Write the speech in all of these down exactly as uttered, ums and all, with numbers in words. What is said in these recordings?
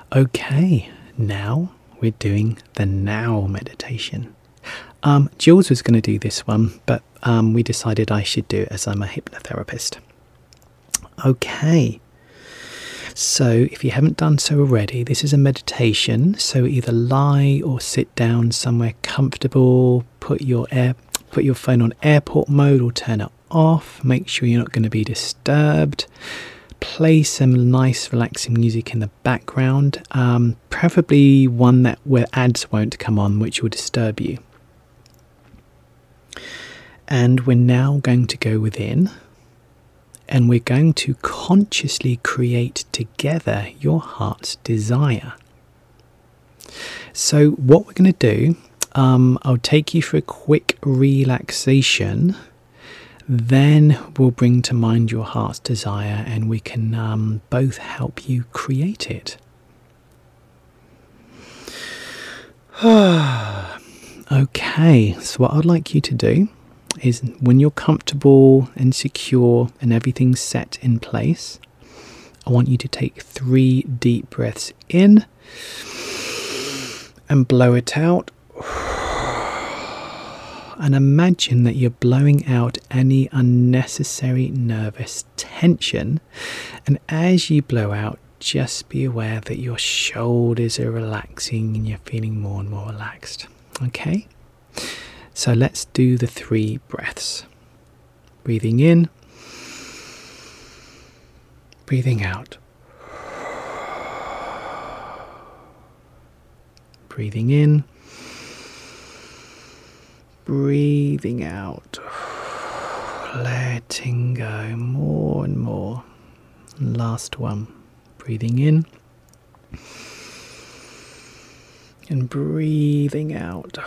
Okay, now we're doing the now meditation. Um, Jules was going to do this one, but um, we decided I should do it as I'm a hypnotherapist. Okay, so if you haven't done so already, this is a meditation. So either lie or sit down somewhere comfortable. Put your air, put your phone on airport mode or turn it off. Make sure you're not going to be disturbed. Play some nice relaxing music in the background, um, preferably one that where ads won't come on, which will disturb you. And we're now going to go within, and we're going to consciously create together your heart's desire. So what we're going to do, um, I'll take you for a quick relaxation. Then we'll bring to mind your heart's desire, and we can um, both help you create it. Okay, so what I'd like you to do is, when you're comfortable and secure and everything's set in place, I want you to take three deep breaths in and blow it out. And imagine that you're blowing out any unnecessary nervous tension. And as you blow out, just be aware that your shoulders are relaxing and you're feeling more and more relaxed. Okay? So let's do the three breaths. Breathing in. Breathing out. Breathing in. Breathing out, letting go more and more. Last one, breathing in and breathing out,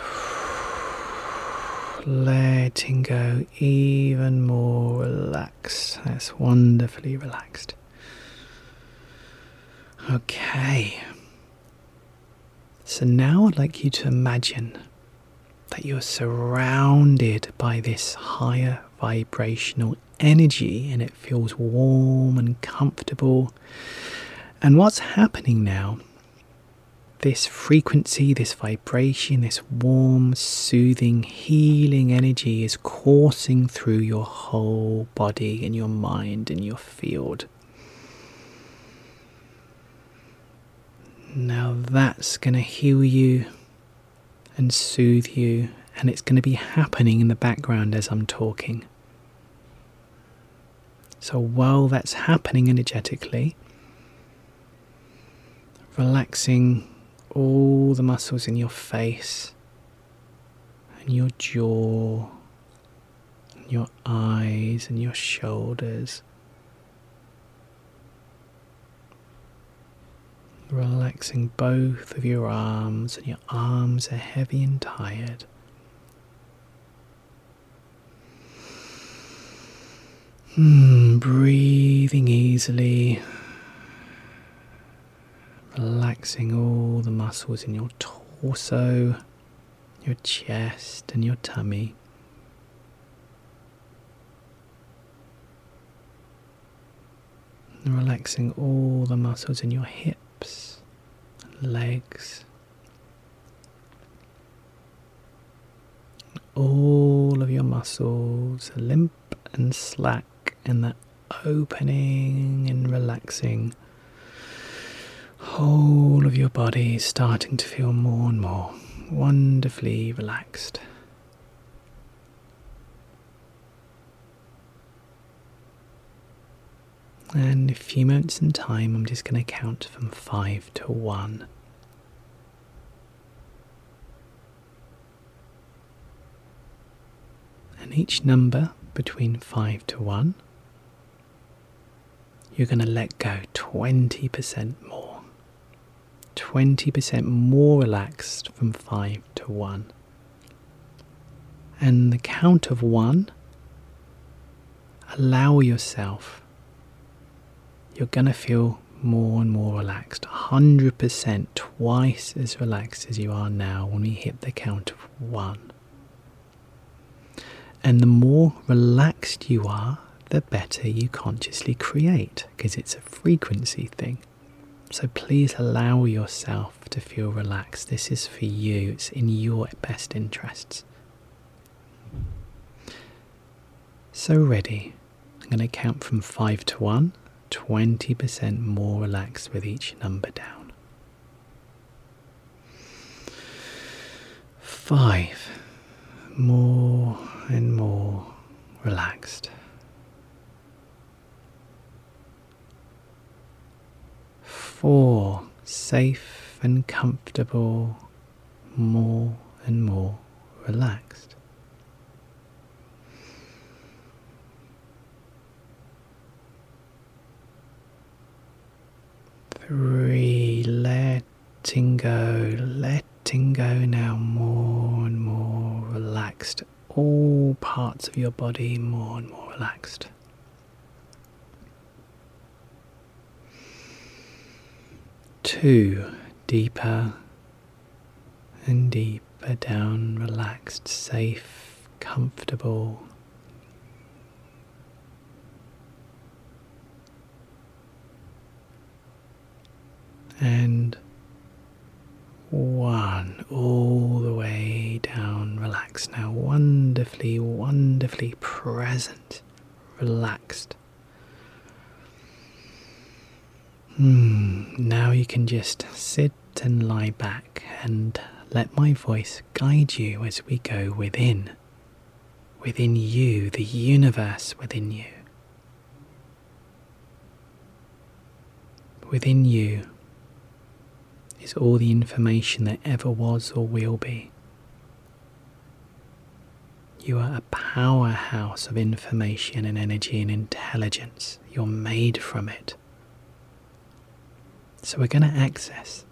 letting go even more relaxed. That's wonderfully relaxed. Okay, so now I'd like you to imagine that you're surrounded by this higher vibrational energy, and it feels warm and comfortable. And what's happening now, this frequency, this vibration, this warm, soothing, healing energy is coursing through your whole body and your mind and your field. Now that's going to heal you and soothe you, and it's going to be happening in the background as I'm talking. So while that's happening energetically, relaxing all the muscles in your face and your jaw and your eyes and your shoulders. Relaxing both of your arms, and your arms are heavy and tired. Hmm, breathing easily, relaxing all the muscles in your torso, your chest and your tummy. And relaxing all the muscles in your hips, legs, all of your muscles are limp and slack, and that opening and relaxing. Whole of your body is starting to feel more and more wonderfully relaxed. And in a few moments in time, I'm just going to count from five to one. And each number between five to one, you're going to let go twenty percent more. twenty percent more relaxed from five to one. And the count of one, allow yourself. You're going to feel more and more relaxed, one hundred percent, twice as relaxed as you are now when we hit the count of one. And the more relaxed you are, the better you consciously create, because it's a frequency thing. So please allow yourself to feel relaxed. This is for you. It's in your best interests. So ready. I'm going to count from five to one. twenty percent more relaxed with each number down. Five. More and more relaxed. Four. Safe and comfortable. More and more relaxed. Three, letting go, letting go now, more and more relaxed. All parts of your body more and more relaxed. Two, deeper and deeper down, relaxed, safe, comfortable. And one, all the way down, relaxed now, wonderfully, wonderfully present, relaxed. Hmm. Now you can just sit and lie back and let my voice guide you as we go within, within you, the universe within you. Within you is all the information that ever was or will be. You are a powerhouse of information and energy and intelligence. You're made from it. So we're going to access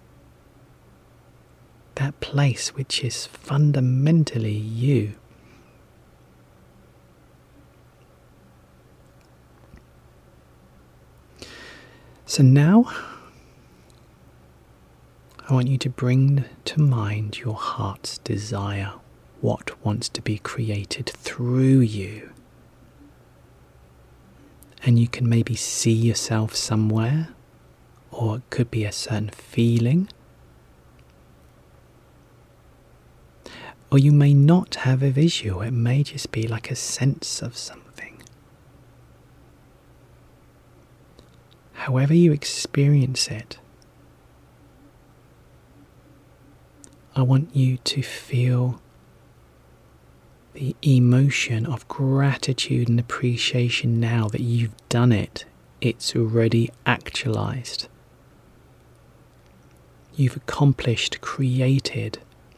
that place which is fundamentally you. So now I want you to bring to mind your heart's desire, what wants to be created through you. And you can maybe see yourself somewhere, or it could be a certain feeling. Or you may not have a visual, it may just be like a sense of something. However you experience it, I want you to feel the emotion of gratitude and appreciation now that you've done it. It's already actualized. You've accomplished, created,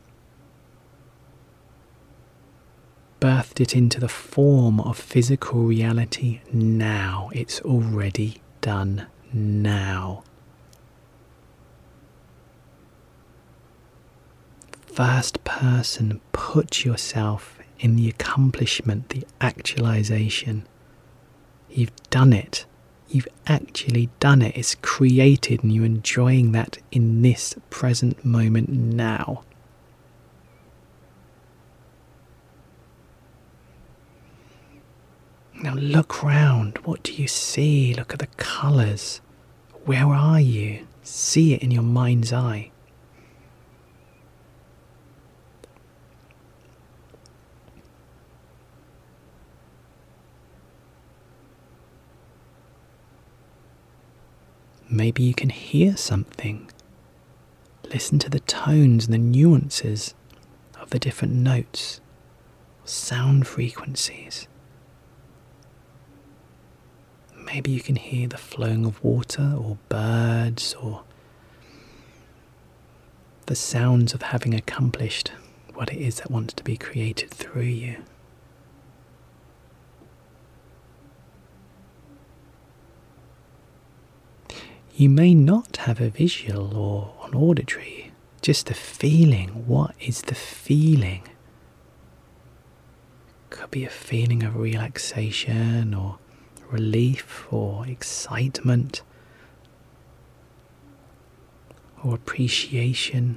birthed it into the form of physical reality now. It's already done now. First person, put yourself in the accomplishment, the actualization. You've done it. You've actually done it. It's created and you're enjoying that in this present moment now. Now look round. What do you see? Look at the colours. Where are you? See it in your mind's eye. Maybe you can hear something. Listen to the tones and the nuances of the different notes, sound frequencies. Maybe you can hear the flowing of water or birds or the sounds of having accomplished what it is that wants to be created through you. You may not have a visual or an auditory, just a feeling. What is the feeling? Could be a feeling of relaxation or relief or excitement or appreciation.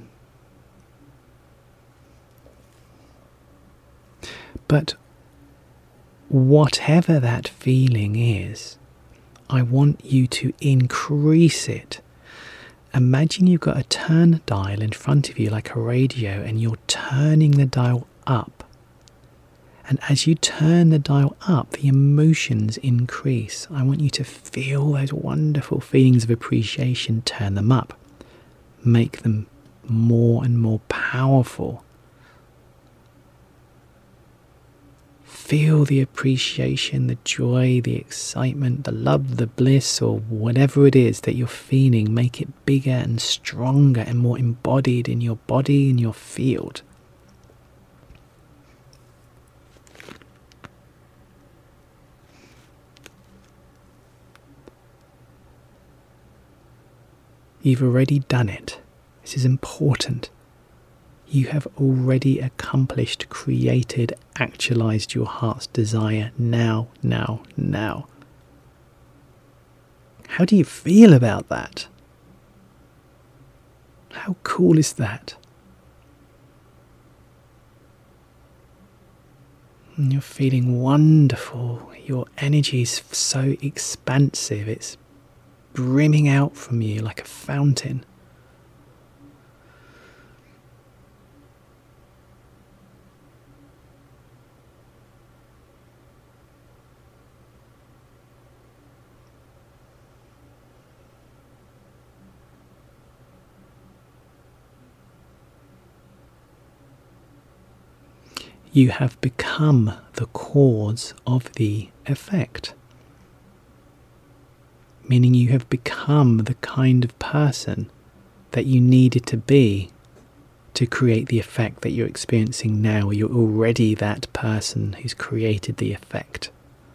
But whatever that feeling is, I want you to increase it Imagine you've got a turn dial in front of you like a radio, and you're turning the dial up. And as you turn the dial up, the emotions increase. I want you to feel those wonderful feelings of appreciation. Turn them up. Make them more and more powerful. Feel the appreciation, the joy, the excitement, the love, the bliss, or whatever it is that you're feeling. Make it bigger and stronger and more embodied in your body, in your field. You've already done it. This is important. You have already accomplished, created, actualized your heart's desire now, now, now. How do you feel about that? How cool is that? And you're feeling wonderful. Your energy is so expansive. It's brimming out from you like a fountain. You have become the cause of the effect. Meaning you have become the kind of person that you needed to be to create the effect that you're experiencing now. You're already that person who's created the effect.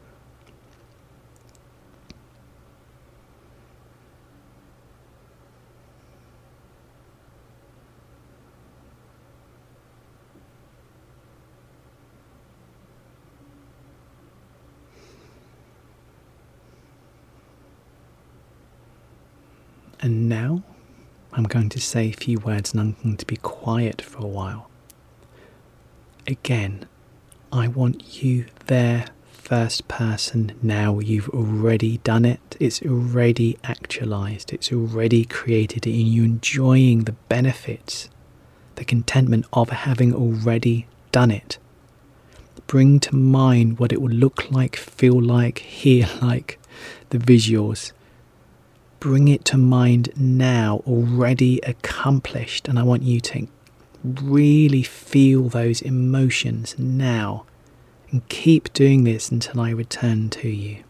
And now I'm going to say a few words and I'm going to be quiet for a while. Again, I want you there, first person now. You've already done it. It's already actualized. It's already created it, and you're enjoying the benefits, the contentment of having already done it. Bring to mind what it will look like, feel like, hear like, the visuals. Bring it to mind now, already accomplished, and I want you to really feel those emotions now, and keep doing this until I return to you.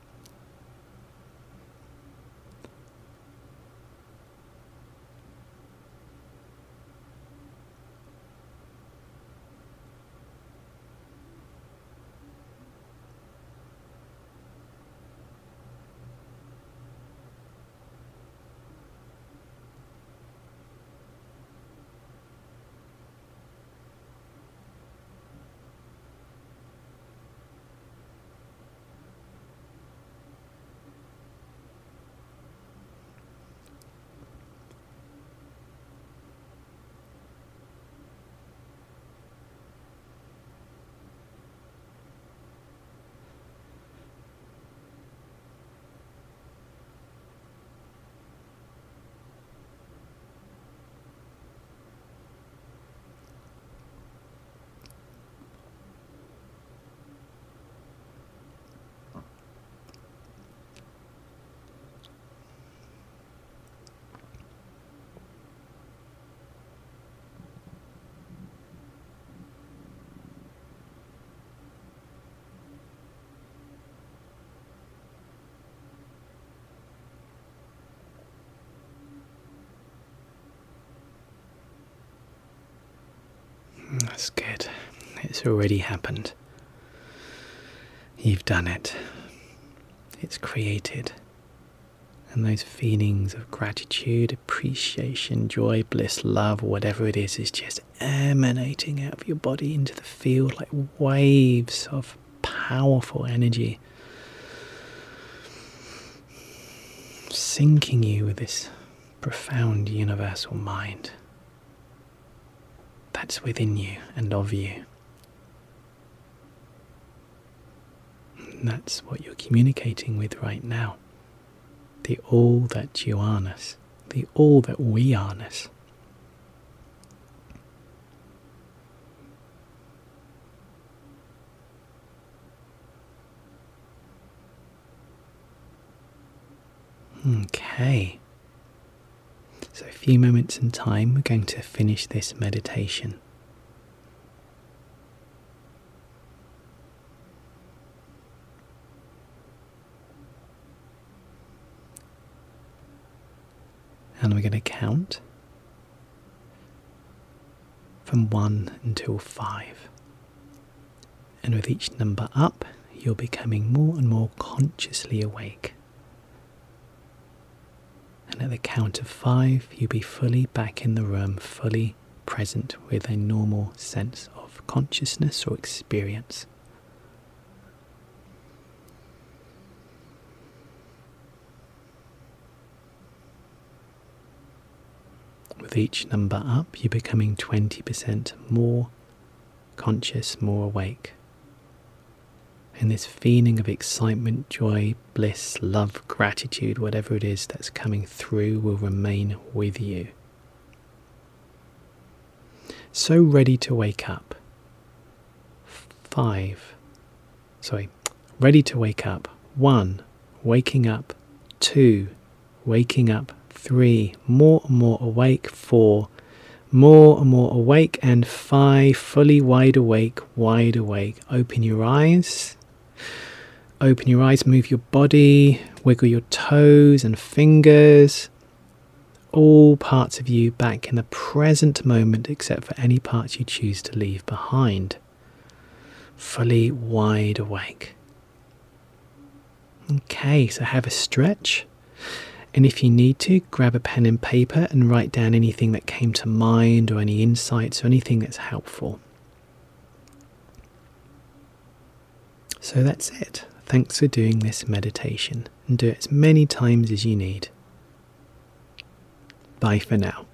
That's good. It's already happened. You've done it. It's created. And those feelings of gratitude, appreciation, joy, bliss, love, whatever it is, is just emanating out of your body into the field like waves of powerful energy. Syncing you with this profound universal mind that's within you and of you. And that's what you're communicating with right now. The all that you are-ness, the all that we are-ness. Okay, so a few moments in time, we're going to finish this meditation. And we're going to count from one until five. And with each number up, you're becoming more and more consciously awake. And at the count of five, you'll be fully back in the room, fully present with a normal sense of consciousness or experience. With each number up, you're becoming twenty percent more conscious, more awake. And this feeling of excitement, joy, bliss, love, gratitude, whatever it is that's coming through will remain with you. So ready to wake up. Five. Sorry. Ready to wake up. One. Waking up. Two. Waking up. Three. More and more awake. Four. More and more awake. And five. Fully wide awake. Wide awake. Open your eyes. Open your eyes, move your body, wiggle your toes and fingers. All parts of you back in the present moment except for any parts you choose to leave behind. Fully wide awake. Okay, so have a stretch. And if you need to, grab a pen and paper and write down anything that came to mind or any insights or anything that's helpful. So that's it. Thanks for doing this meditation, and do it as many times as you need. Bye for now.